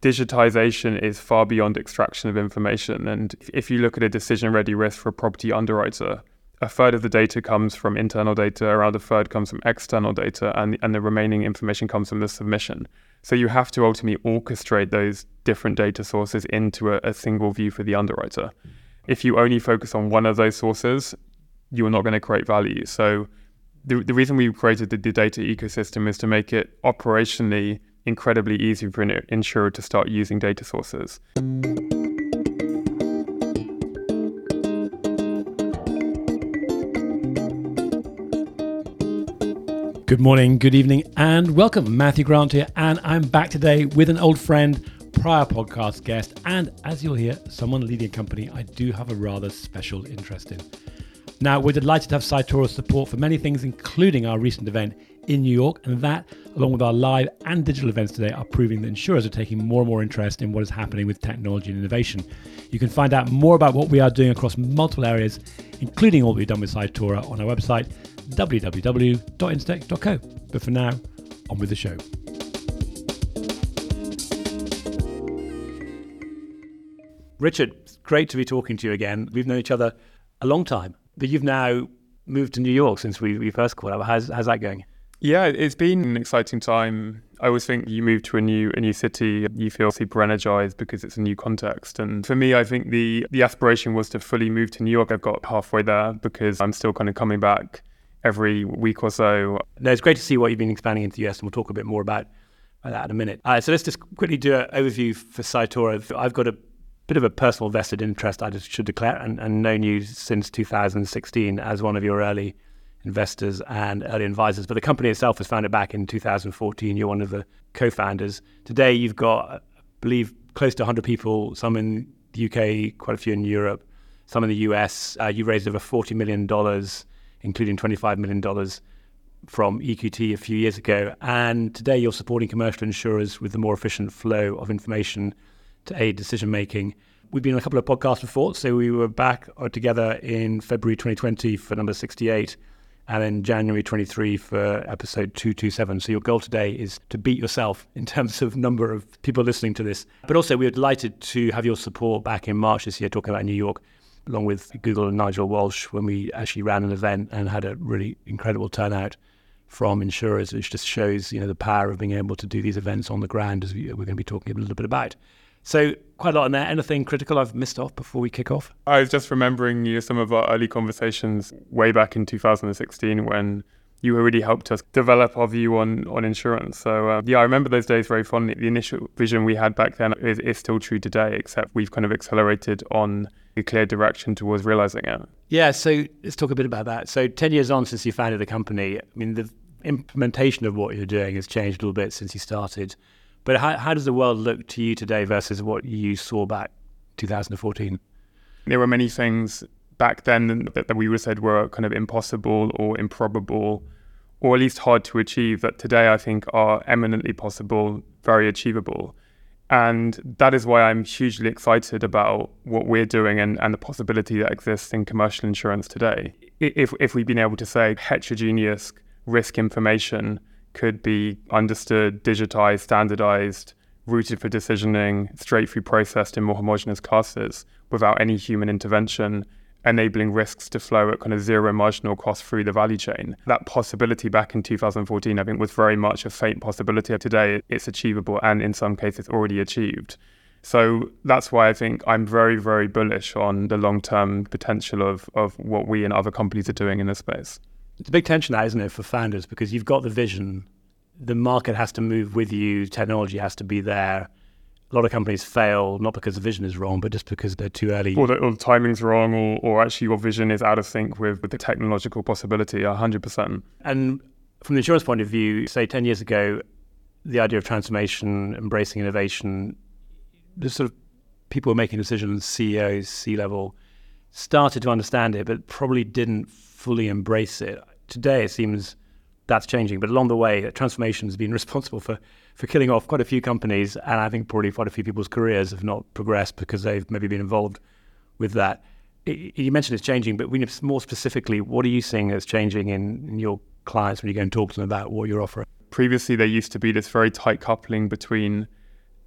digitization is far beyond extraction of information. And if you look at a decision-ready risk for a property underwriter, a third of the data comes from internal data, around a third comes from external data, and the remaining information comes from the submission. So you have to ultimately orchestrate those different data sources into a single view for the underwriter. If you only focus on one of those sources, you're not going to create value. So the reason we created the data ecosystem is to make it operationally incredibly easy for an insurer to start using data sources. Good morning, good evening, and welcome. Matthew Grant here, and I'm back today with an old friend, prior podcast guest, and as you'll hear, someone leading a company I do have a rather special interest in. Now, we're delighted to have Cytora's support for many things, including our recent event in New York, and that, along with our live and digital events today, are proving that insurers are taking more and more interest in what is happening with technology and innovation. You can find out more about what we are doing across multiple areas, including all we've done with Cytora, on our website, www.instech.co. But for now, on with the show. Richard, it's great to be talking to you again. We've known each other a long time, but you've now moved to New York since we first caught up. How's that going? Yeah, it's been an exciting time. I always think you move to a new city, you feel super energized because it's a new context. And for me, I think the aspiration was to fully move to New York. I've got halfway there because I'm still kind of coming back every week or so. No, it's great to see what you've been expanding into the US, and we'll talk a bit more about that in a minute. So let's just quickly do an overview for Cytora. I've got a bit of a personal vested interest, I just should declare, and known you since 2016 as one of your early investors and early advisors. But the company itself was founded back in 2014. You're one of the co-founders. Today, you've got, I believe, close to 100 people, some in the UK, quite a few in Europe, some in the US. You raised over $40 million, including $25 million from EQT a few years ago. And today, you're supporting commercial insurers with the more efficient flow of information to aid decision-making. We've been on a couple of podcasts before, so we were back together in February 2020 for number 68, and then January 23 for episode 227. So your goal today is to beat yourself in terms of number of people listening to this. But also, we were delighted to have your support back in March this year, talking about New York, along with Google and Nigel Walsh, when we actually ran an event and had a really incredible turnout from insurers, which just shows, the power of being able to do these events on the ground, as we're going to be talking a little bit about. So quite a lot in there. Anything critical I've missed off before we kick off? I was just remembering some of our early conversations way back in 2016 when you really helped us develop our view on insurance. So I remember those days very fondly. The initial vision we had back then is still true today, except we've kind of accelerated on a clear direction towards realizing it. Yeah, so let's talk a bit about that. So 10 years on since you founded the company, the implementation of what you're doing has changed a little bit since you started. But how does the world look to you today versus what you saw back 2014? There were many things back then that we would have said were kind of impossible or improbable, or at least hard to achieve, that today I think are eminently possible, very achievable. And that is why I'm hugely excited about what we're doing and the possibility that exists in commercial insurance today. If we've been able to say heterogeneous risk information could be understood, digitized, standardized, routed for decisioning, straight through processed in more homogeneous classes without any human intervention, enabling risks to flow at kind of zero marginal cost through the value chain. That possibility back in 2014, I think, was very much a faint possibility. Today, it's achievable and in some cases already achieved. So that's why I think I'm very, very bullish on the long-term potential of what we and other companies are doing in this space. It's a big tension, that, isn't it, for founders, because you've got the vision, the market has to move with you, technology has to be there. A lot of companies fail, not because the vision is wrong, but just because they're too early. Or the timing's wrong, or actually your vision is out of sync with the technological possibility, 100%. And from the insurance point of view, say 10 years ago, the idea of transformation, embracing innovation, the sort of people were making decisions, CEOs, C-level, started to understand it, but probably didn't fully embrace it. Today, it seems that's changing. But along the way, transformation has been responsible for killing off quite a few companies. And I think probably quite a few people's careers have not progressed because they've maybe been involved with that. You mentioned it's changing, but more specifically, what are you seeing as changing in your clients when you go and talk to them about what you're offering? Previously, there used to be this very tight coupling between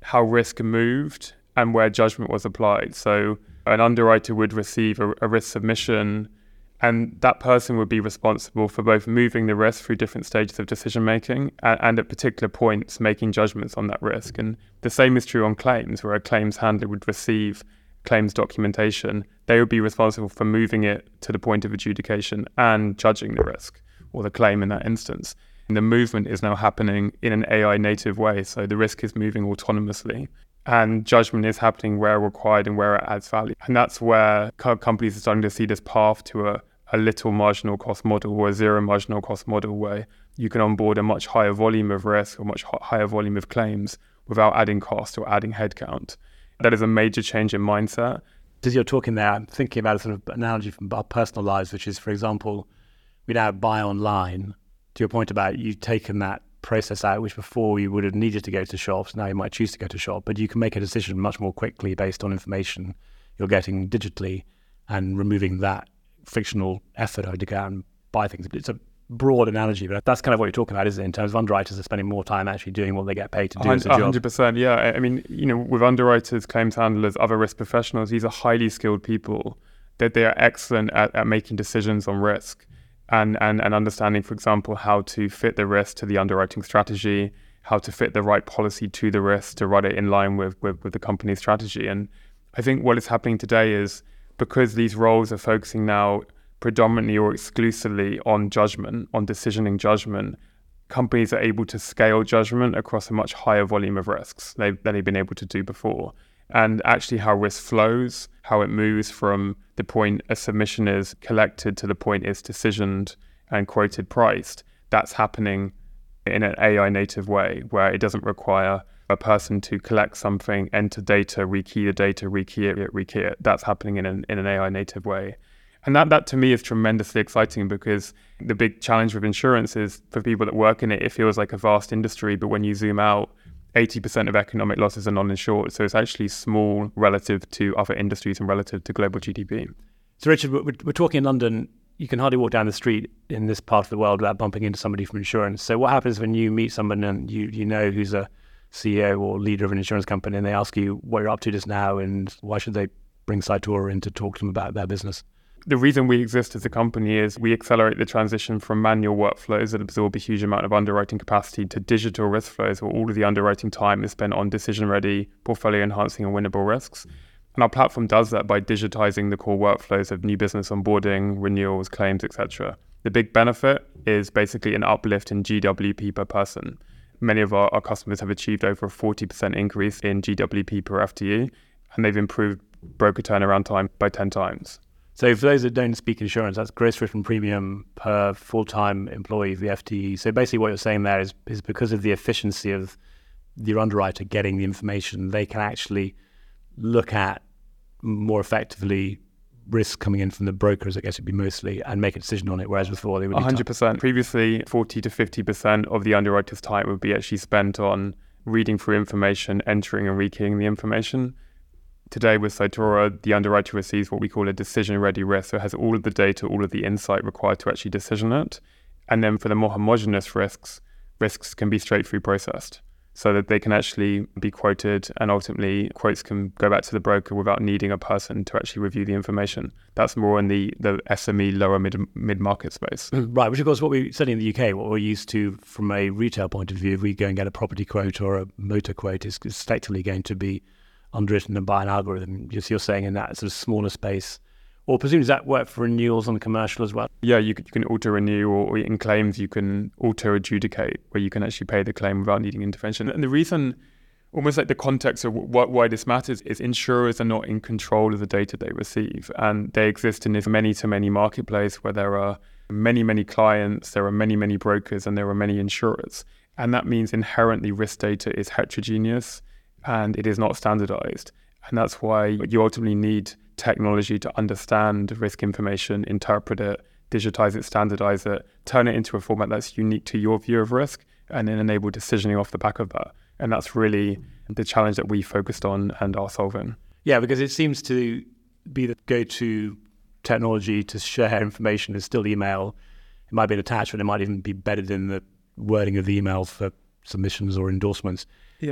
how risk moved and where judgment was applied. So an underwriter would receive a risk submission, and that person would be responsible for both moving the risk through different stages of decision making and at particular points making judgments on that risk. And the same is true on claims, where a claims handler would receive claims documentation. They would be responsible for moving it to the point of adjudication and judging the risk or the claim in that instance. And the movement is now happening in an AI native way. So the risk is moving autonomously and judgment is happening where required and where it adds value. And that's where companies are starting to see this path to a little marginal cost model or a zero marginal cost model where you can onboard a much higher volume of risk or much higher volume of claims without adding cost or adding headcount. That is a major change in mindset. As you're talking there, I'm thinking about a sort of analogy from our personal lives, which is, for example, we now buy online. To your point about you've taken that process out, which before you would have needed to go to shops, now you might choose to go to shop, but you can make a decision much more quickly based on information you're getting digitally and removing that frictional effort to go out and buy things. It's a broad analogy, but that's kind of what you're talking about, isn't it? In terms of underwriters are spending more time actually doing what they get paid to do as a job. 100%, yeah. I mean, with underwriters, claims handlers, other risk professionals, these are highly skilled people that they are excellent at making decisions on risk and understanding, for example, how to fit the risk to the underwriting strategy, how to fit the right policy to the risk to write it in line with the company's strategy. And I think what is happening today is because these roles are focusing now predominantly or exclusively on judgment, on decisioning judgment, companies are able to scale judgment across a much higher volume of risks than they've been able to do before. And actually how risk flows, how it moves from the point a submission is collected to the point it's decisioned and quoted priced, that's happening in an AI native way where it doesn't require a person to collect something, enter data, rekey the data, rekey it. That's happening in an AI native way. And that to me is tremendously exciting because the big challenge with insurance is for people that work in it, it feels like a vast industry, but when you zoom out, 80% of economic losses are non-insured. So it's actually small relative to other industries and relative to global GDP. So Richard, we're talking in London. You can hardly walk down the street in this part of the world without bumping into somebody from insurance. So what happens when you meet someone and you know who's a CEO or leader of an insurance company and they ask you what you're up to just now and why should they bring Cytora in to talk to them about their business? The reason we exist as a company is we accelerate the transition from manual workflows that absorb a huge amount of underwriting capacity to digital risk flows where all of the underwriting time is spent on decision-ready, portfolio-enhancing and winnable risks. And our platform does that by digitizing the core workflows of new business onboarding, renewals, claims, etc. The big benefit is basically an uplift in GWP per person. Many of our customers have achieved over a 40% increase in GWP per FTE, and they've improved broker turnaround time by 10 times. So for those that don't speak insurance, that's gross written premium per full-time employee, the FTE. So basically what you're saying there is because of the efficiency of your underwriter getting the information, they can actually look at more effectively risk coming in from the brokers, I guess it'd be mostly, and make a decision on it, whereas before they would 100%. Previously, 40 to 50% of the underwriter's time would be actually spent on reading through information, entering and rekeying the information. Today with Cytora, the underwriter receives what we call a decision-ready risk. So it has all of the data, all of the insight required to actually decision it. And then for the more homogeneous risks can be straight through processed so that they can actually be quoted and ultimately quotes can go back to the broker without needing a person to actually review the information. That's more in the SME, lower mid-market space. Right, which of course what we certainly in the UK, what we're used to from a retail point of view, if we go and get a property quote or a motor quote, is effectively going to be underwritten by an algorithm. You're saying in that sort of smaller space, or presumably does that work for renewals on commercial as well? Yeah, you can auto-renew, or in claims you can auto-adjudicate, where you can actually pay the claim without needing intervention. And the reason, almost like the context of why this matters, is insurers are not in control of the data they receive, and they exist in this many-to-many marketplace where there are many clients, there are many brokers, and there are many insurers. And that means inherently risk data is heterogeneous, and it is not standardized. And that's why you ultimately need technology to understand risk information, interpret it, digitize it, standardize it, turn it into a format that's unique to your view of risk, and then enable decisioning off the back of that. And that's really the challenge that we focused on and are solving. Yeah, because it seems to be the go-to technology to share information is still email. It might be an attachment, it might even be embedded in the wording of the email for submissions or endorsements. Yeah.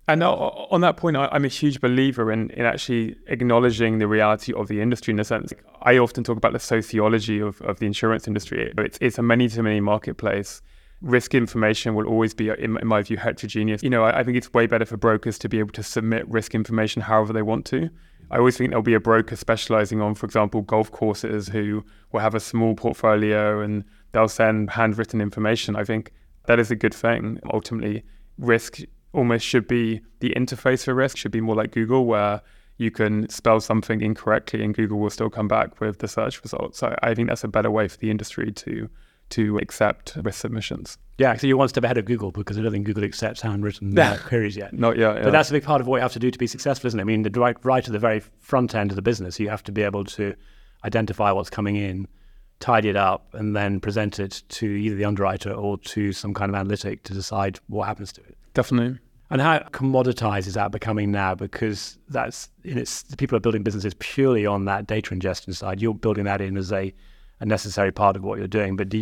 And on that point, I'm a huge believer in actually acknowledging the reality of the industry in a sense. I often talk about the sociology of the insurance industry. It's a many-to-many marketplace. Risk information will always be, in my view, heterogeneous. I think it's way better for brokers to be able to submit risk information however they want to. I always think there'll be a broker specializing on, for example, golf courses who will have a small portfolio and they'll send handwritten information. I think that is a good thing. Ultimately, risk almost should be the interface for risk, should be more like Google, where you can spell something incorrectly and Google will still come back with the search results. So I think that's a better way for the industry to accept risk submissions. Yeah, so you're one step ahead of Google because I don't think Google accepts handwritten queries yet. Not yet. But that's a big part of what you have to do to be successful, isn't it? I mean, right at the very front end of the business, you have to be able to identify what's coming in, tidy it up, and then present it to either the underwriter or to some kind of analytic to decide what happens to it. Definitely. And how commoditized is that becoming now? Because people are building businesses purely on that data ingestion side. You're building that in as a necessary part of what you're doing. But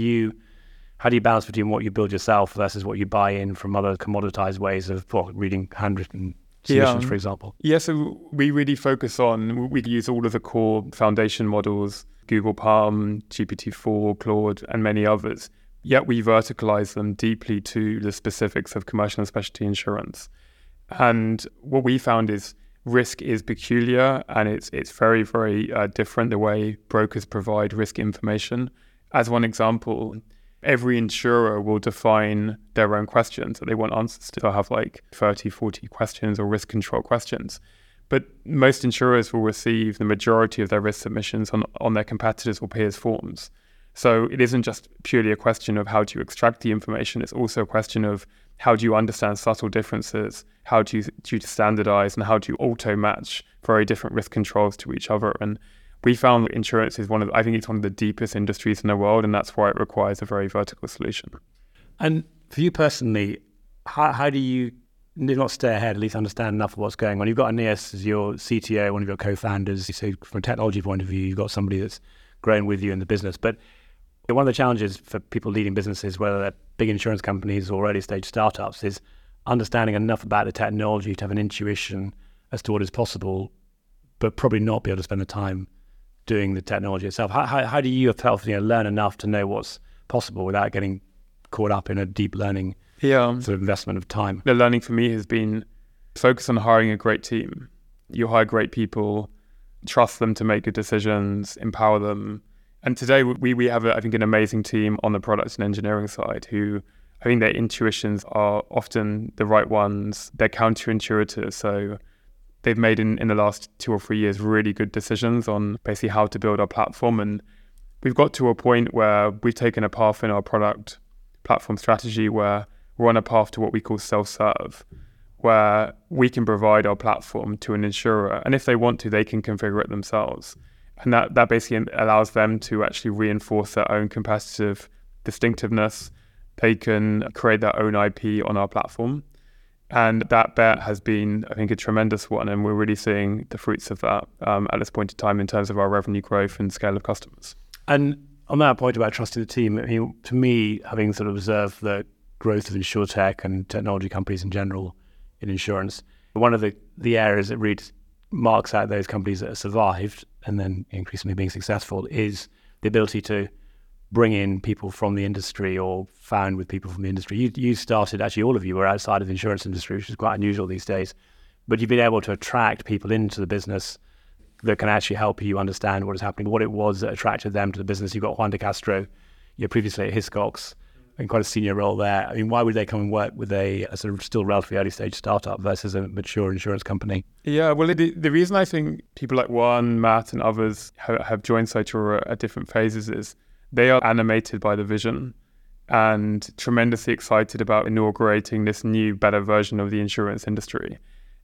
how do you balance between what you build yourself versus what you buy in from other commoditized ways of reading handwritten solutions, for example? Yeah, so we really focus on, we use all of the core foundation models, Google Palm, GPT-4, Claude, and many others. Yet we verticalize them deeply to the specifics of commercial and specialty insurance. And what we found is risk is peculiar and it's very, very different the way brokers provide risk information. As one example, every insurer will define their own questions that they want answers to. They'll have like 30, 40 questions or risk control questions. But most insurers will receive the majority of their risk submissions on their competitors' or peers' forms. So it isn't just purely a question of how do you extract the information, it's also a question of how do you understand subtle differences, how do you standardize, and how do you auto-match very different risk controls to each other. And we found that insurance is I think it's one of the deepest industries in the world, and that's why it requires a very vertical solution. And for you personally, how do you, if not stay ahead, at least understand enough of what's going on? You've got Aeneas as your CTO, one of your co-founders. So from a technology point of view, you've got somebody that's grown with you in the business. But one of the challenges for people leading businesses, whether they're big insurance companies or early stage startups, is understanding enough about the technology to have an intuition as to what is possible, but probably not be able to spend the time doing the technology itself. How do you yourself learn enough to know what's possible without getting caught up in a deep learning sort of investment of time? The learning for me has been focus on hiring a great team. You hire great people, trust them to make good decisions, empower them. And today we have, I think, an amazing team on the product and engineering side who I think their intuitions are often the right ones. They're counterintuitive. So they've made in the last 2 or 3 years really good decisions on basically how to build our platform. And we've got to a point where we've taken a path in our product platform strategy where we're on a path to what we call self-serve, where we can provide our platform to an insurer. And if they want to, they can configure it themselves. And that basically allows them to actually reinforce their own competitive distinctiveness. They can create their own IP on our platform. And that bet has been, I think, a tremendous one. And we're really seeing the fruits of that at this point in time in terms of our revenue growth and scale of customers. And on that point about trusting the team, I mean, to me, having sort of observed the growth of insurtech and technology companies in general in insurance, one of the areas that really marks out those companies that have survived and then increasingly being successful is the ability to bring in people from the industry or found with people from the industry. You started, actually all of you were outside of the insurance industry, which is quite unusual these days, but you've been able to attract people into the business that can actually help you understand what is happening, what it was that attracted them to the business. You've got Juan de Castro, you're previously at Hiscox, in quite a senior role there. I mean, why would they come and work with a sort of still relatively early stage startup versus a mature insurance company? Yeah, well, the reason I think people like Juan, Matt, and others have joined Cytora at different phases is they are animated by the vision and tremendously excited about inaugurating this new, better version of the insurance industry.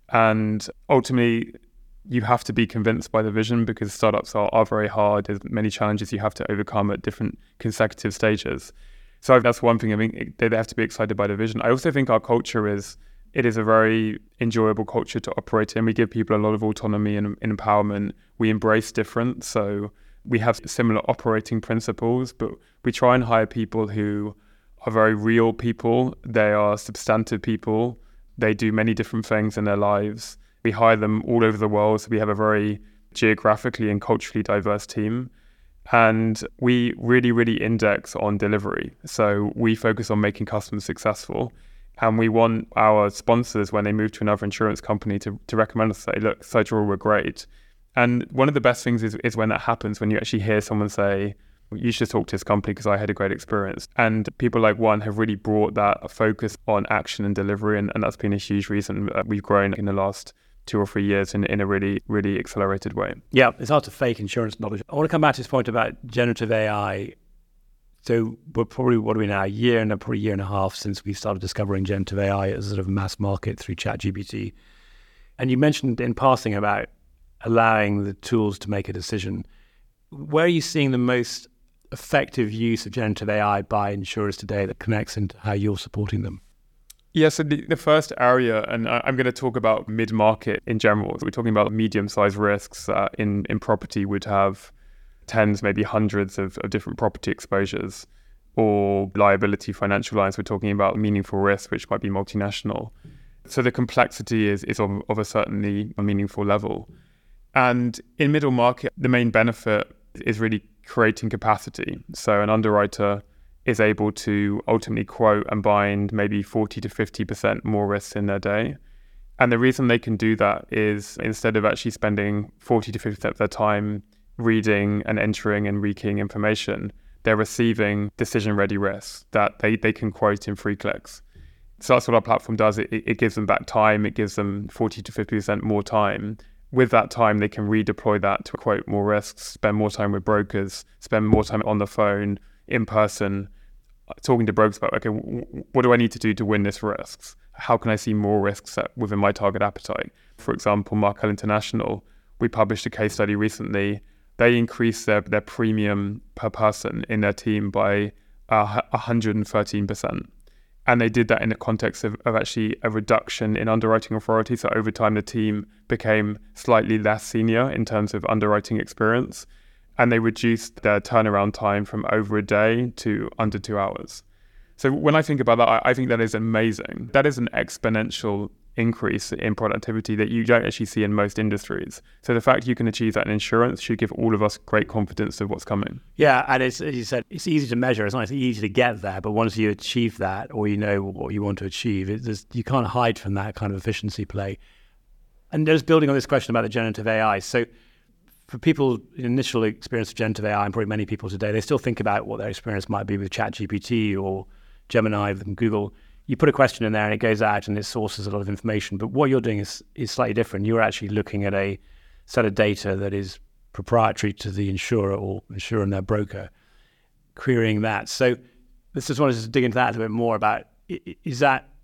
And ultimately, you have to be convinced by the vision because startups are very hard. There's many challenges you have to overcome at different consecutive stages. So that's one thing. I mean, they have to be excited by the vision. I also think our culture is a very enjoyable culture to operate in. We give people a lot of autonomy and empowerment. We embrace difference. So we have similar operating principles, but we try and hire people who are very real people. They are substantive people. They do many different things in their lives. We hire them all over the world, so we have a very geographically and culturally diverse team. And we really, really index on delivery. So we focus on making customers successful. And we want our sponsors, when they move to another insurance company, to recommend us, say, look, Cytora were great. And one of the best things is when that happens, when you actually hear someone say, you should talk to this company because I had a great experience. And people like One have really brought that focus on action and delivery. And that's been a huge reason that we've grown in the last 2 or 3 years in a really, really accelerated way. Yeah, it's hard to fake insurance knowledge. I want to come back to this point about generative AI. So we're probably, what are we now, a year and a half since we started discovering generative AI as a sort of mass market through ChatGPT. And you mentioned in passing about allowing the tools to make a decision. Where are you seeing the most effective use of generative AI by insurers today that connects into how you're supporting them? Yeah, so the first area, and I'm going to talk about mid-market in general. So we're talking about medium-sized risks in property would have tens, maybe hundreds of different property exposures, or liability financial lines. We're talking about meaningful risk, which might be multinational. So the complexity is of a certainly a meaningful level. And in middle market, the main benefit is really creating capacity. So an underwriter is able to ultimately quote and bind maybe 40 to 50% more risks in their day. And the reason they can do that is instead of actually spending 40 to 50% of their time reading and entering and rekeying information, they're receiving decision-ready risks that they can quote in 3 clicks. So that's what our platform does. It gives them back time. It gives them 40 to 50% more time. With that time, they can redeploy that to quote more risks, spend more time with brokers, spend more time on the phone, in person, talking to brokers about, okay, what do I need to do to win this risks? How can I see more risks within my target appetite? For example, Markel International, we published a case study recently. They increased their premium per person in their team by 113%. And they did that in the context of actually a reduction in underwriting authority. So over time, the team became slightly less senior in terms of underwriting experience. And they reduced their turnaround time from over a day to under 2 hours. So when I think about that, I think that is amazing. That is an exponential increase in productivity that you don't actually see in most industries. So the fact you can achieve that in insurance should give all of us great confidence of what's coming. Yeah, and it's, as you said, it's easy to measure. It's not easy to get there, but once you achieve that, or you know what you want to achieve, you can't hide from that kind of efficiency play. And just building on this question about the generative AI, so for people, initial experience of generative AI, and probably many people today, they still think about what their experience might be with ChatGPT or Gemini from Google. You put a question in there and it goes out and it sources a lot of information. But what you're doing is slightly different. You're actually looking at a set of data that is proprietary to the insurer or insurer and their broker, querying that. So let's just want to dig into that a little bit more about, is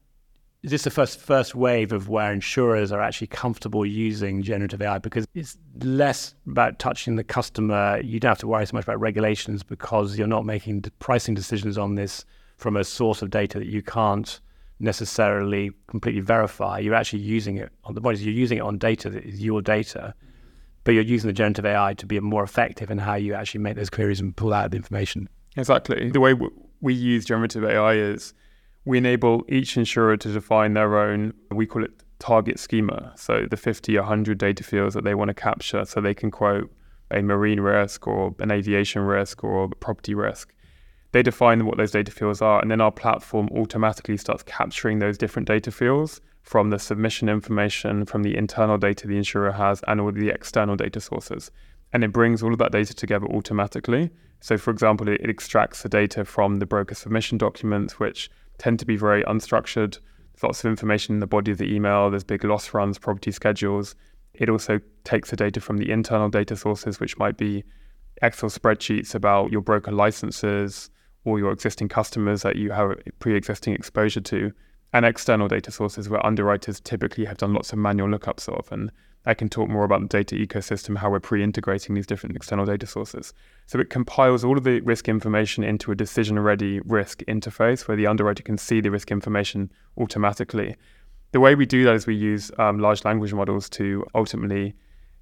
this the first wave of where insurers are actually comfortable using generative AI? Because it's less about touching the customer. You don't have to worry so much about regulations because you're not making pricing decisions on this from a source of data that you can't necessarily completely verify. You're actually using it on the bodies. You're using it on data that is your data, but you're using the generative AI to be more effective in how you actually make those queries and pull out the information. Exactly. The way we use generative AI is we enable each insurer to define their own, we call it target schema. So the 50 or 100 data fields that they want to capture so they can quote a marine risk or an aviation risk or a property risk. They define what those data fields are, and then our platform automatically starts capturing those different data fields from the submission information, from the internal data the insurer has, and all the external data sources. And it brings all of that data together automatically. So for example, it extracts the data from the broker submission documents, which tend to be very unstructured. There's lots of information in the body of the email. There's big loss runs, property schedules. It also takes the data from the internal data sources, which might be Excel spreadsheets about your broker licenses or your existing customers that you have pre-existing exposure to, and external data sources where underwriters typically have done lots of manual lookups of. And I can talk more about the data ecosystem, how we're pre-integrating these different external data sources. So it compiles all of the risk information into a decision-ready risk interface where the underwriter can see the risk information automatically. The way we do that is we use large language models to ultimately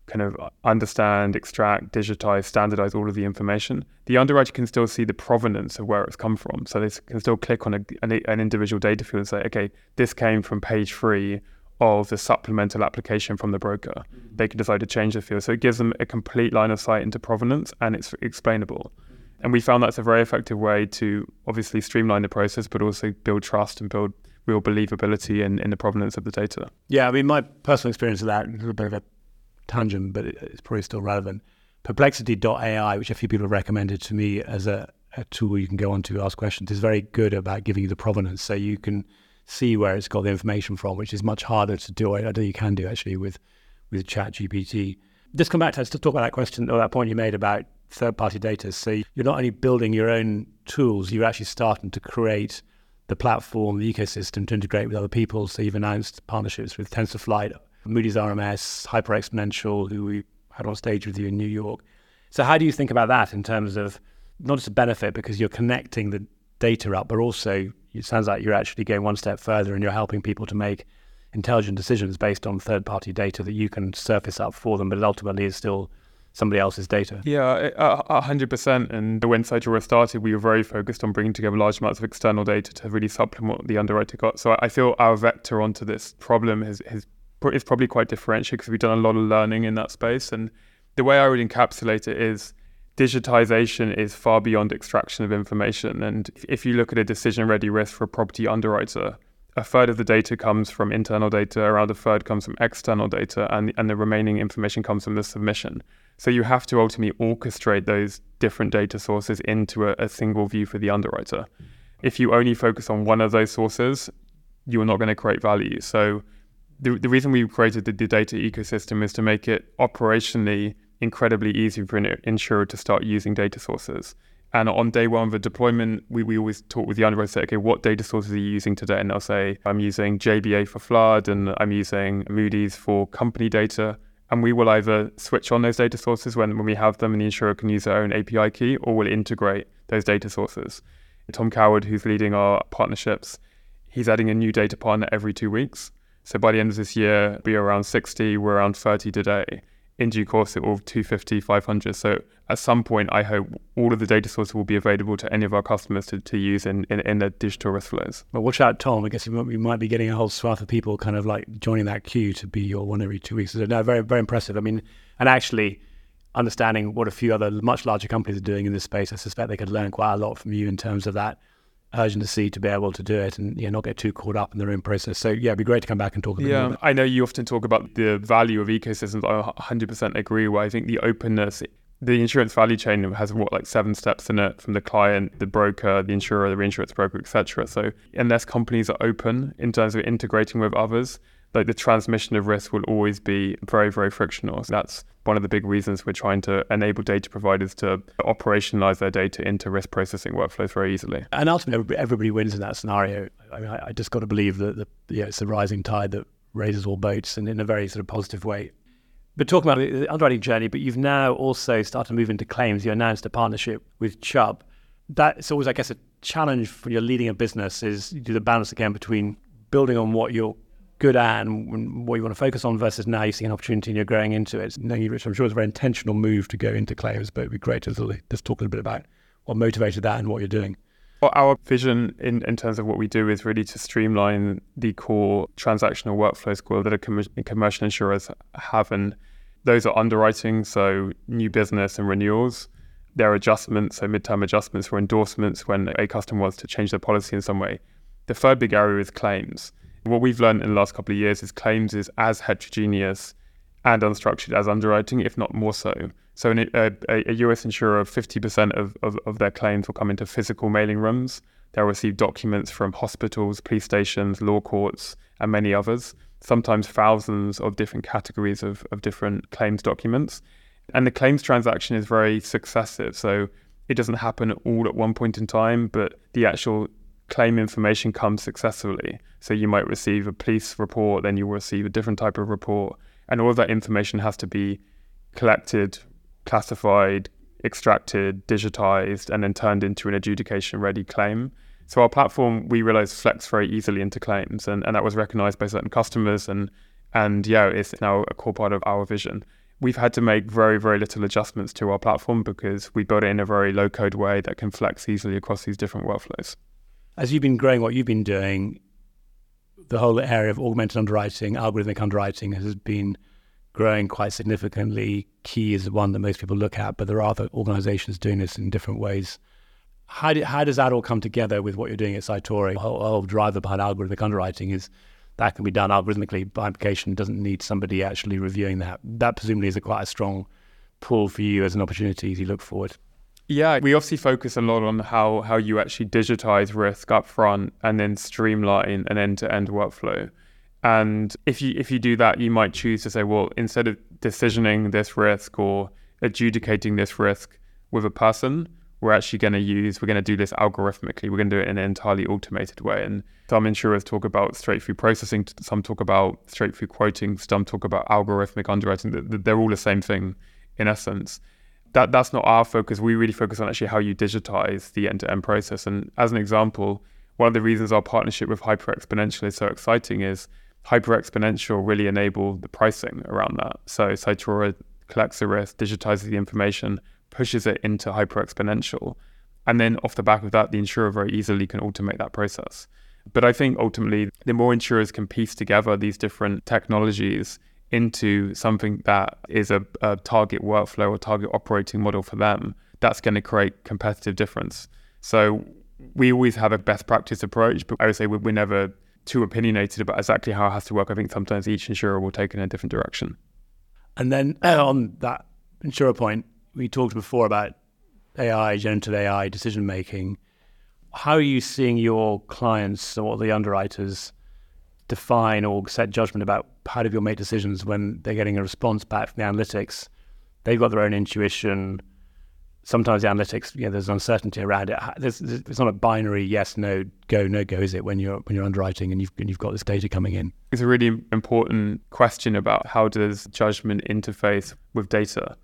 kind of understand, extract, digitize, standardize all of the information. The underwriter can still see the provenance of where it's come from. So they can still click on an individual data field and say, okay, this came from page 3 of the supplemental application from the broker. They can decide to change the field. So it gives them a complete line of sight into provenance, and it's explainable. And we found that's a very effective way to obviously streamline the process, but also build trust and build real believability in the provenance of the data. Yeah, I mean, my personal experience of that, a little bit of a tangent, but it's probably still relevant. Perplexity.ai, which a few people have recommended to me as a tool you can go on to ask questions, is very good about giving you the provenance. So you can see where it's got the information from, which is much harder to do. I know you can do actually with ChatGPT. Just come back to talk about that question or that point you made about third-party data. So you're not only building your own tools, you're actually starting to create the platform, the ecosystem to integrate with other people. So you've announced partnerships with TensorFlight, Moody's RMS, Hyperexponential, who we had on stage with you in New York. So how do you think about that in terms of not just a benefit because you're connecting the data up, but also it sounds like you're actually going one step further and you're helping people to make intelligent decisions based on third-party data that you can surface up for them, but it ultimately is still somebody else's data. Yeah, 100%. And when Cytora started, we were very focused on bringing together large amounts of external data to really supplement what the underwriter got. So I feel our vector onto this problem is probably quite differentiated because we've done a lot of learning in that space. And the way I would encapsulate it is digitization is far beyond extraction of information. And if you look at a decision-ready risk for a property underwriter, a third of the data comes from internal data, around a third comes from external data, and the remaining information comes from the submission. So you have to ultimately orchestrate those different data sources into a single view for the underwriter. If you only focus on one of those sources, you're not going to create value. So the reason we created the data ecosystem is to make it operationally incredibly easy for an insurer to start using data sources. And on day one of the deployment, we always talk with the underwriter, say, okay, what data sources are you using today? And they'll say, I'm using JBA for flood, and I'm using Moody's for company data. And we will either switch on those data sources when we have them and the insurer can use their own API key, or we'll integrate those data sources. Tom Coward, who's leading our partnerships, he's adding a new data partner every 2 weeks. So by the end of this year, it'll be around 60, we're around 30 today. In due course, it will 250, 500. So at some point, I hope all of the data sources will be available to any of our customers to use in their digital risk flows. Well, watch out, Tom. I guess we might be getting a whole swath of people kind of like joining that queue to be your one every 2 weeks. So no, very, very impressive. I mean, and actually understanding what a few other much larger companies are doing in this space, I suspect they could learn quite a lot from you in terms of that urgency to be able to do it and not get too caught up in their own process. So yeah, it'd be great to come back and talk a bit more about. I know you often talk about the value of ecosystems. I 100% agree. Where I think the openness, the insurance value chain has like 7 steps in it, from the client, the broker, the insurer, the reinsurance broker, etc. So unless companies are open in terms of integrating with others, like the transmission of risk will always be very, very frictional. So that's one of the big reasons we're trying to enable data providers to operationalize their data into risk processing workflows very easily. And ultimately, everybody wins in that scenario. I mean, I just got to believe that it's the rising tide that raises all boats, and in a very sort of positive way. But talking about the underwriting journey, but you've now also started to move into claims. You announced a partnership with Chubb. That's always, I guess, a challenge when you're leading a business, is you do the balance again between building on what you're good at and what you want to focus on versus now you see an opportunity and you're growing into it. Knowing you, Rich, I'm sure it's a very intentional move to go into claims, but it'd be great to just talk a little bit about what motivated that and what you're doing. Well, our vision in terms of what we do is really to streamline the core transactional workflows that commercial insurers have, and those are underwriting, so new business and renewals. There are adjustments, so midterm adjustments for endorsements when a customer wants to change their policy in some way. The third big area is claims. What we've learned in the last couple of years is claims is as heterogeneous and unstructured as underwriting, if not more so. So in a US insurer, 50% of their claims will come into physical mailing rooms. They'll receive documents from hospitals, police stations, law courts, and many others, sometimes thousands of different categories of different claims documents. And the claims transaction is very successive. So it doesn't happen all at one point in time, but the actual claim information comes successively. So you might receive a police report, then you will receive a different type of report, and all of that information has to be collected, classified, extracted, digitized, and then turned into an adjudication-ready claim. So our platform, we realized, flex very easily into claims, and that was recognized by certain customers, and yeah, it's now a core part of our vision. we've had to make very, very little adjustments to our platform because we built it in a very low-code way that can flex easily across these different workflows. As you've been growing what you've been doing, the whole area of augmented underwriting, algorithmic underwriting has been growing quite significantly. Key is the one that most people look at, but there are other organizations doing this in different ways. How does that all come together with what you're doing at Cytora? The whole driver behind algorithmic underwriting is that can be done algorithmically by application. It doesn't need somebody actually reviewing that. That presumably is quite a strong pull for you as an opportunity as you look forward. Yeah, we obviously focus a lot on how you actually digitize risk up front and then streamline an end-to-end workflow. And if you do that, you might choose to say, well, instead of decisioning this risk or adjudicating this risk with a person, we're going to do this algorithmically. We're going to do it in an entirely automated way. And some insurers talk about straight-through processing, some talk about straight-through quoting, some talk about algorithmic underwriting. They're all the same thing in essence. That's not our focus. We really focus on actually how you digitize the end-to-end process. And as an example, one of the reasons our partnership with HyperExponential is so exciting is HyperExponential really enable the pricing around that. So Cytora collects the risk, digitizes the information, pushes it into HyperExponential. And then off the back of that, the insurer very easily can automate that process. But I think ultimately, the more insurers can piece together these different technologies into something that is a target workflow or target operating model for them, that's going to create competitive difference. So we always have a best practice approach, but I would say we're never too opinionated about exactly how it has to work. I think sometimes each insurer will take it in a different direction. And then on that insurer point, we talked before about AI, generative AI, decision making. How are you seeing your clients or the underwriters define or set judgment about how do you make decisions when they're getting a response back from the analytics? They've got their own intuition. Sometimes the analytics, there's uncertainty around it. It's not a binary yes, no, go, is it? When you're underwriting and you've got this data coming in. It's a really important question about how does judgment interface with data,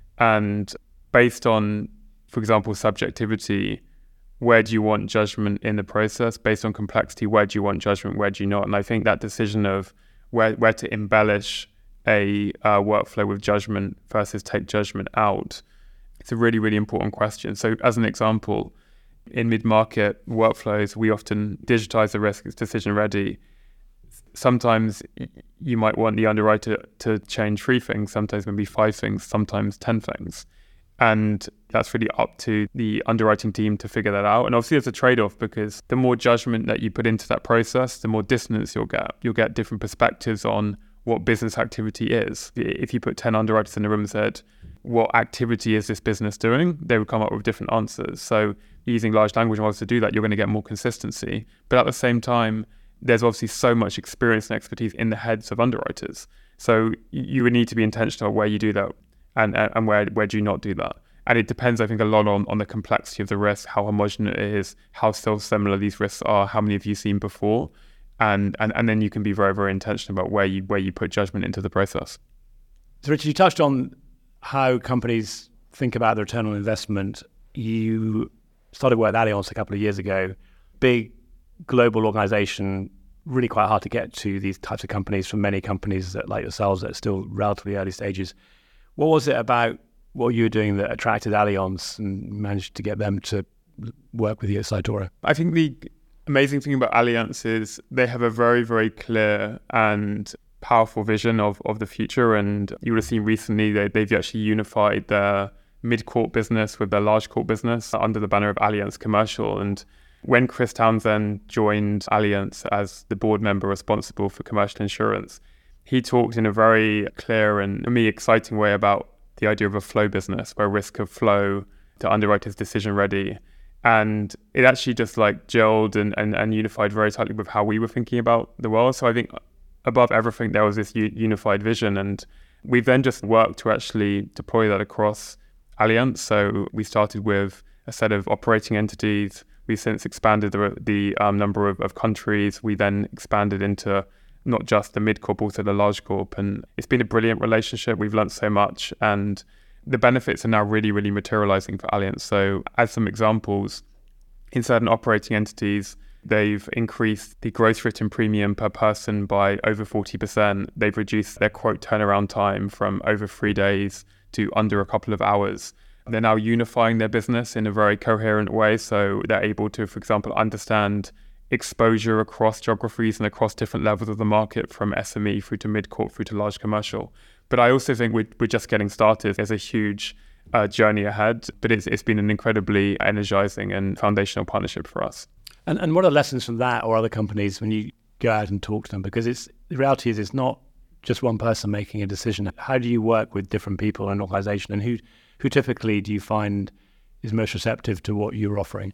and based on, for example, subjectivity, where do you want judgment in the process? Based on complexity, where do you want judgment? Where do you not? And I think that decision of where to embellish a workflow with judgment versus take judgment out, it's a really, really important question. So as an example, in mid-market workflows, we often digitize the risk, it's decision ready. Sometimes you might want the underwriter to change 3 things, sometimes maybe 5 things, sometimes 10 things. And that's really up to the underwriting team to figure that out. And obviously there's a trade-off because the more judgment that you put into that process, the more dissonance you'll get. You'll get different perspectives on what business activity is. If you put 10 underwriters in the room and said, what activity is this business doing? They would come up with different answers. So using large language models to do that, you're going to get more consistency. But at the same time, there's obviously so much experience and expertise in the heads of underwriters. So you would need to be intentional where you do that and where do you not do that. And it depends, I think, a lot on the complexity of the risk, how homogeneous it is, how similar these risks are, how many have you seen before. And then you can be very, very intentional about where you put judgment into the process. So Richard, you touched on how companies think about their return on investment. You started work at Allianz a couple of years ago. Big global organization, really quite hard to get to these types of companies from many companies that, like yourselves, that are still relatively early stages. What was it about what you were doing that attracted Allianz and managed to get them to work with you at Cytora? I think the amazing thing about Allianz is they have a very, very clear and powerful vision of the future. And you would have seen recently they've actually unified their mid-corp business with their large corp business under the banner of Allianz Commercial. And when Chris Townsend joined Allianz as the board member responsible for commercial insurance, he talked in a very clear and, for me, exciting way about the idea of a flow business where risk could flow to underwriters decision ready. And it actually just like gelled and unified very tightly with how we were thinking about the world. So I think above everything, there was this unified vision. And we've then just worked to actually deploy that across Allianz. So we started with a set of operating entities. We've since expanded the number of countries. We then expanded into not just the mid-corp, also the large corp. And it's been a brilliant relationship. We've learned so much. And the benefits are now really, really materializing for Allianz. So as some examples, in certain operating entities, They've increased the gross written premium per person by over 40%. They've reduced their quote turnaround time from over 3 days to under a couple of hours. They're now unifying their business in a very coherent way. So they're able to, for example, understand exposure across geographies and across different levels of the market, from SME through to mid-corp through to large commercial. But I also think we're just getting started. There's a huge journey ahead, but it's been an incredibly energizing and foundational partnership for us. And what are lessons from that or other companies when you go out and talk to them? Because the reality is it's not just one person making a decision. How do you work with different people in an organization, and who typically do you find is most receptive to what you're offering?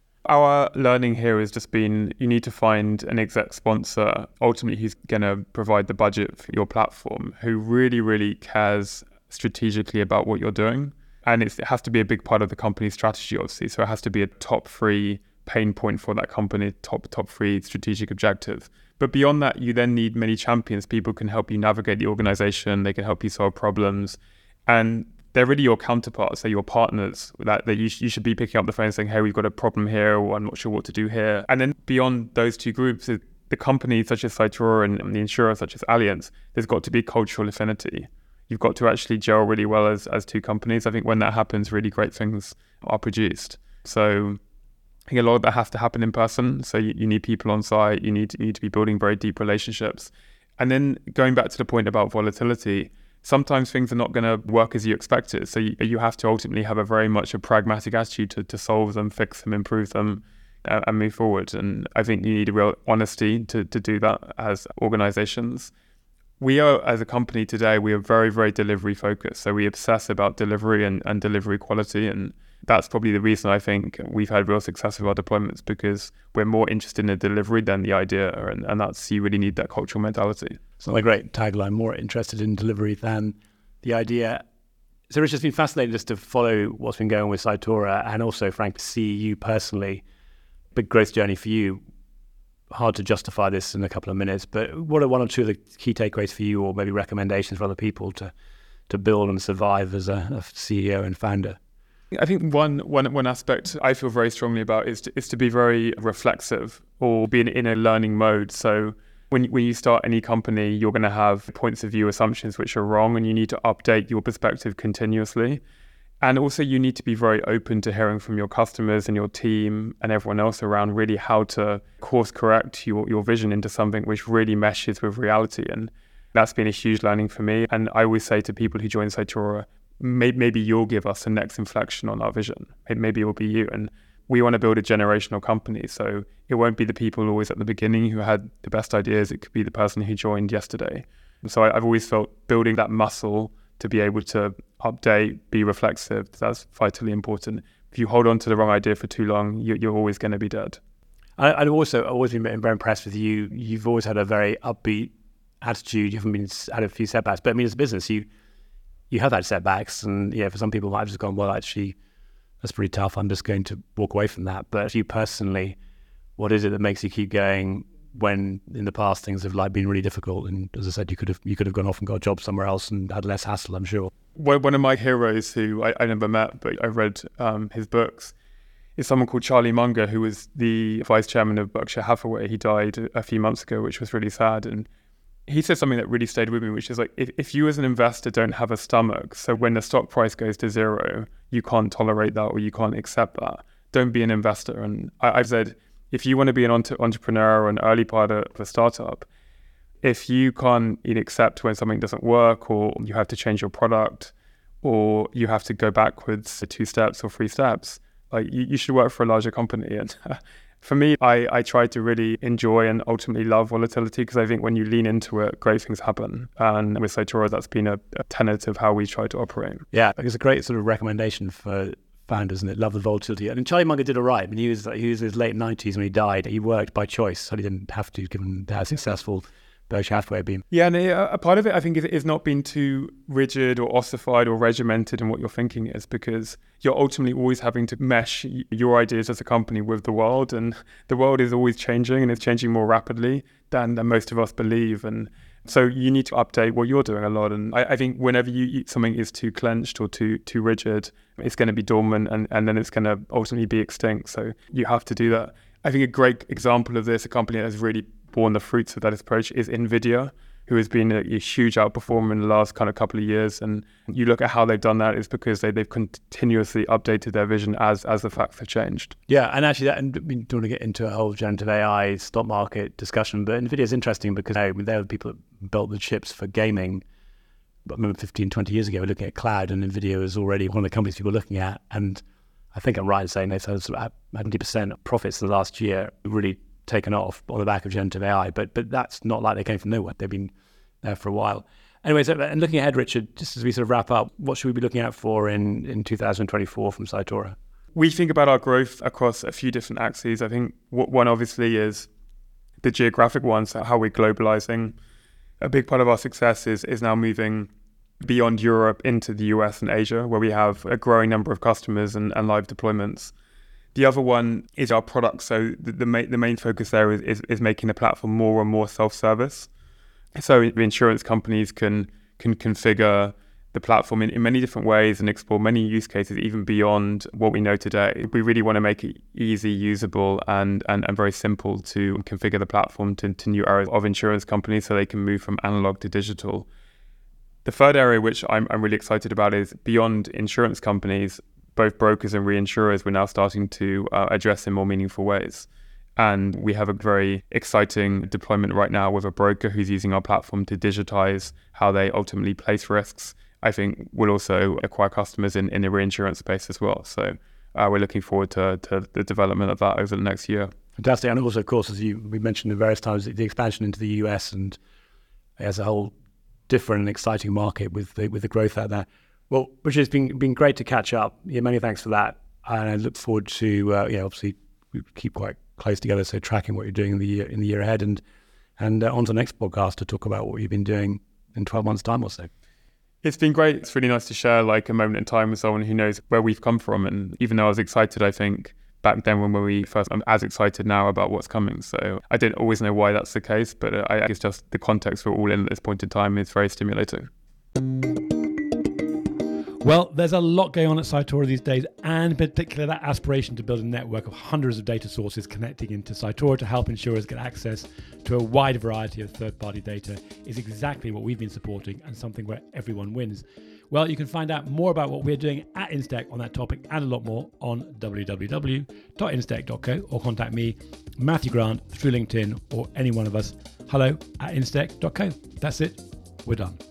Our learning here has just been, you need to find an exec sponsor, ultimately who's going to provide the budget for your platform, who really, really cares strategically about what you're doing. And it has to be a big part of the company's strategy, obviously. So it has to be a top 3 pain point for that company, top 3 strategic objectives. But beyond that, you then need many champions. People can help you navigate the organization. They can help you solve problems. And they're really your counterparts, they're your partners that you should be picking up the phone and saying, hey, we've got a problem here, or I'm not sure what to do here. And then beyond those two groups, the companies such as Cytora and the insurer such as Allianz, there's got to be cultural affinity. You've got to actually gel really well as two companies. I think when that happens, really great things are produced. So I think a lot of that has to happen in person. So you need people on site, you need to be building very deep relationships. And then going back to the point about volatility, sometimes things are not going to work as you expected. So you have to ultimately have a very much a pragmatic attitude to solve them, fix them, improve them, and move forward. And I think you need a real honesty to do that as organizations. We are, as a company today, we are very, very delivery focused. So we obsess about delivery and delivery quality. And that's probably the reason I think we've had real success with our deployments, because we're more interested in the delivery than the idea. And that's, you really need that cultural mentality. It's not a great tagline, more interested in delivery than the idea. So Rich, it's been fascinating just to follow what's been going on with Cytora, and also, Frank, see you personally. Big growth journey for you. Hard to justify this in a couple of minutes, but what are one or two of the key takeaways for you, or maybe recommendations for other people to build and survive as a CEO and founder? I think one aspect I feel very strongly about is to be very reflexive, or be in a learning mode. So when you start any company, you're going to have points of view assumptions which are wrong, and you need to update your perspective continuously. And also you need to be very open to hearing from your customers and your team and everyone else around really how to course correct your vision into something which really meshes with reality. And that's been a huge learning for me. And I always say to people who join Cytora, maybe you'll give us the next inflection on our vision. Maybe it will be you. And we want to build a generational company. So it won't be the people always at the beginning who had the best ideas. It could be the person who joined yesterday. So I've always felt building that muscle to be able to update, be reflexive, that's vitally important. If you hold on to the wrong idea for too long, you're always going to be dead. I've also always been very impressed with you. You've always had a very upbeat attitude. You haven't had a few setbacks, but I mean, as a business, you have had setbacks, and for some people might have just gone, well, actually, that's pretty tough. I'm just going to walk away from that. But you personally, what is it that makes you keep going when in the past things have been really difficult? And as I said, you could have gone off and got a job somewhere else and had less hassle, I'm sure. One of my heroes, who I never met, but I read his books, is someone called Charlie Munger, who was the vice chairman of Berkshire Hathaway. He died a few months ago, which was really sad. And he said something that really stayed with me, which is like, if you as an investor don't have a stomach, so when the stock price goes to zero, you can't tolerate that, or you can't accept that, don't be an investor. And I've said, if you want to be an entrepreneur or an early part of a startup, if you can't accept when something doesn't work, or you have to change your product, or you have to go backwards 2 steps or 3 steps, you should work for a larger company. And for me, I try to really enjoy and ultimately love volatility, because I think when you lean into it, great things happen. And with Cytora, that's been a tenet of how we try to operate. Yeah, it's a great sort of recommendation for founders, and love the volatility. And Charlie Munger did all right. I mean, he was in his late 90s when he died. He worked by choice, so he didn't have to, given how successful Berkshire Hathaway had been. Yeah, and a part of it, I think, is not being too rigid or ossified or regimented in what your thinking is, because you're ultimately always having to mesh your ideas as a company with the world, and the world is always changing, and it's changing more rapidly than most of us believe. And so you need to update what you're doing a lot. And I think whenever something is too clenched or too rigid, it's going to be dormant, and then it's going to ultimately be extinct. So you have to do that. I think a great example of this, a company that has really borne the fruits of that approach, is NVIDIA, who has been a huge outperformer in the last kind of couple of years. And you look at how they've done that, it's because they've continuously updated their vision as the facts have changed. Yeah, and actually, don't want to get into a whole generative AI stock market discussion, but NVIDIA is interesting because they were the people that built the chips for gaming. I remember 15, 20 years ago, we were looking at cloud, and NVIDIA was already one of the companies people were looking at. And I think I'm right in saying they've had sort of 100% profits in the last year, really taken off on the back of generative AI. But that's not like they came from nowhere. They've been there for a while. Anyway, so and looking ahead, Richard, just as we sort of wrap up, what should we be looking out for in 2024 from Cytora? We think about our growth across a few different axes. I think one obviously is the geographic one, so how we're globalizing. A big part of our success is now moving beyond Europe into the US and Asia, where we have a growing number of customers and live deployments. The other one is our product. So the main focus there is making the platform more and more self-service. So insurance companies can configure the platform in many different ways and explore many use cases even beyond what we know today. We really want to make it easy, usable, and very simple to configure the platform to new areas of insurance companies so they can move from analog to digital. The third area, which I'm really excited about, is beyond insurance companies, both brokers and reinsurers, we're now starting to address in more meaningful ways. And we have a very exciting deployment right now with a broker who's using our platform to digitize how they ultimately place risks. I think we'll also acquire customers in the reinsurance space as well. So we're looking forward to the development of that over the next year. Fantastic. And also, of course, as we mentioned at various times, the expansion into the US and as a whole different and exciting market with the growth out there. Well, Richard, it's been great to catch up. Yeah, many thanks for that. And I look forward to, obviously we keep quite close together, so tracking what you're doing in the year ahead and on to the next podcast to talk about what you've been doing in 12 months' time or so. It's been great. It's really nice to share like a moment in time with someone who knows where we've come from. And even though I was excited, I think back then when we first, I'm as excited now about what's coming. So I didn't always know why that's the case, but I guess just the context we're all in at this point in time is very stimulating. Well, there's a lot going on at Cytora these days, and in particular that aspiration to build a network of hundreds of data sources connecting into Cytora to help insurers get access to a wide variety of third-party data is exactly what we've been supporting and something where everyone wins. Well, you can find out more about what we're doing at Instech on that topic and a lot more on www.instech.co or contact me, Matthew Grant, through LinkedIn or any one of us, hello@instech.co. That's it. We're done.